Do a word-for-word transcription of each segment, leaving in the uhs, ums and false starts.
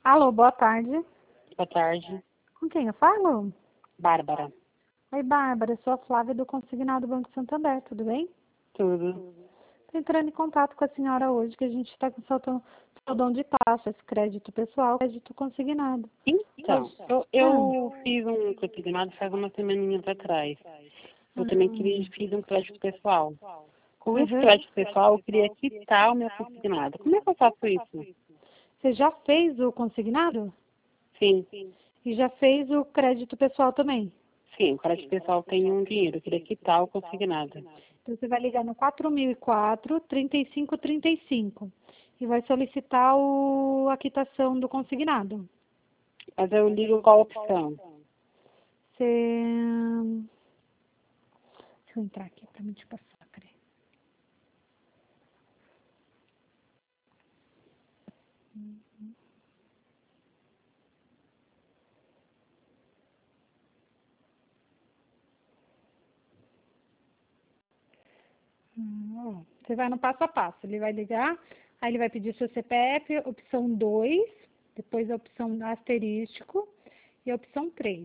Alô, boa tarde. Boa tarde. Com quem eu falo? Bárbara. Oi, Bárbara, eu sou a Flávia do Consignado Banco Santander, tudo bem? Tudo. Estou entrando em contato com a senhora hoje, que a gente está com saltão, saldão de taxas, crédito pessoal, crédito consignado. Então, eu, eu fiz um consignado faz umas semaninhas atrás. Eu também queria, fiz um crédito pessoal. Com esse Uhum. crédito pessoal, eu queria quitar o meu consignado. Como é que eu faço isso? Você já fez o consignado? Sim. E já fez o crédito pessoal também? Sim, o crédito pessoal tem um dinheiro. Eu queria quitar o consignado. Então você vai ligar no quatro mil e quatro, trinta e cinco trinta e cinco e vai solicitar o, a quitação do consignado. Mas eu ligo qual opção? Você... Deixa eu entrar aqui para me te passar, peraí. Hum, ó, Você vai no passo a passo. Ele vai ligar, aí ele vai pedir seu C P F, opção dois, depois a opção asterístico e a opção três.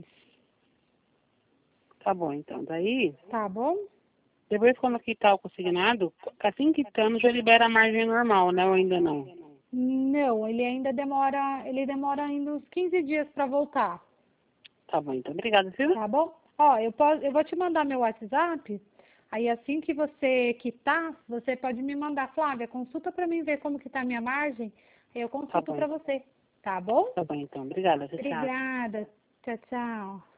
Tá bom, então. Daí, Tá bom? depois quando quitar o consignado, assim quitando já libera a margem normal, né? Ou ainda não? Não, ele ainda demora, ele demora ainda uns quinze dias para voltar. Tá bom, então. Obrigada, viu? Tá bom? Ó, eu, posso, eu vou te mandar meu WhatsApp. Aí assim que você quitar, você pode me mandar, Flávia, consulta para mim ver como que tá a minha margem. Aí eu Tá consulto bom. para você. Tá bom? Tá bom, então. Obrigada. Tchau. Obrigada. Tchau, tchau.